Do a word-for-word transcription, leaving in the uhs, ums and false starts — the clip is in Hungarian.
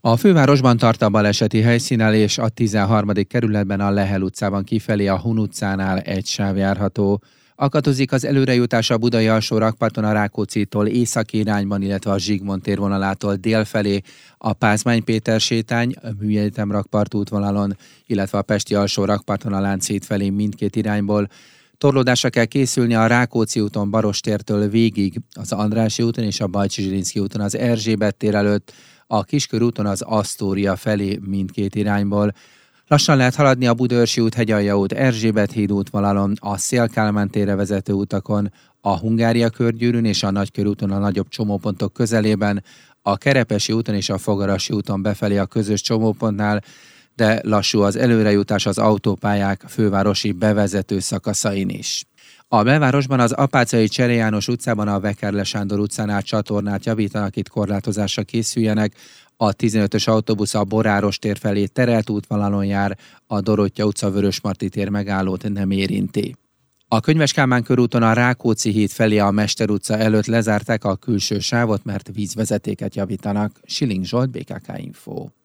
A fővárosban tart a baleseti helyszínelés, a tizenharmadik kerületben a Lehel utcában kifelé a Hun utcánál egy sáv járható. Akadozik az előrejutás a Budai alsó rakparton a Rákóczitól északi irányban, illetve a Zsigmond tér vonalától dél felé, a Pázmány Péter sétány, a Műegyetem rakpart útvonalon, illetve a Pesti alsó rakparton a Lánchíd felé mindkét irányból. Torlódásra kell készülni a Rákóczi úton Barostértől végig, az Andrássy úton és a Bajcsy-Zsilinszky úton az Erzsébet tér előtt, a Kiskörúton az Asztória felé mindkét irányból. Lassan lehet haladni a Budaörsi út, Hegyalja út, Erzsébet híd útvonalon, a Széll-Kálmán térre vezető utakon, a Hungária körgyűrűn és a Nagykörúton a nagyobb csomópontok közelében, a Kerepesi úton és a Fogarasi úton befelé a közös csomópontnál, de lassú az előrejutás az autópályák fővárosi bevezető szakaszain is. A belvárosban az Apáczai Cseré János utcában a Vekerle Sándor utcánál csatornát javítanak, itt korlátozásra készüljenek. A tizenötös autóbusz a Boráros tér felé terelt útvonalon jár, a Dorottya utca Vörösmarty tér megállót nem érinti. A Könyves Kálmán körúton a Rákóczi híd felé a Mester utca előtt lezárták a külső sávot, mert vízvezetéket javítanak. Siling Zsolt, bé ká ká Info.